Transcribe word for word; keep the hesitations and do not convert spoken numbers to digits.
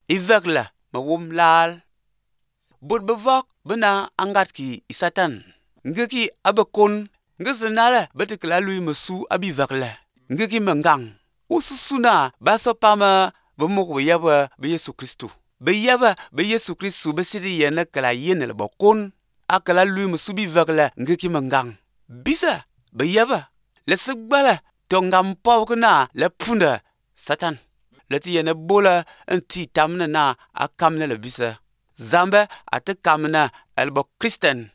I vek le me wum laal. But bevok bena angat ki i Satan. Nge ki abekon, nge zenale bete kela lui mesu abi vek le. Nge ki mengang. Ususuna ba so pame bemuk beyebe be Yesu Kristu. Beyebe be Yesu Kristu besidi yene kela yene le bokon. Akela lui mesu bi vek le nge ki mengang. Bisa beyebe le segbele tongam pawkena le punde Satan. Le ti yene bola nti tamne na akamne le bisa. Zambe ate kamne elbo Kristen.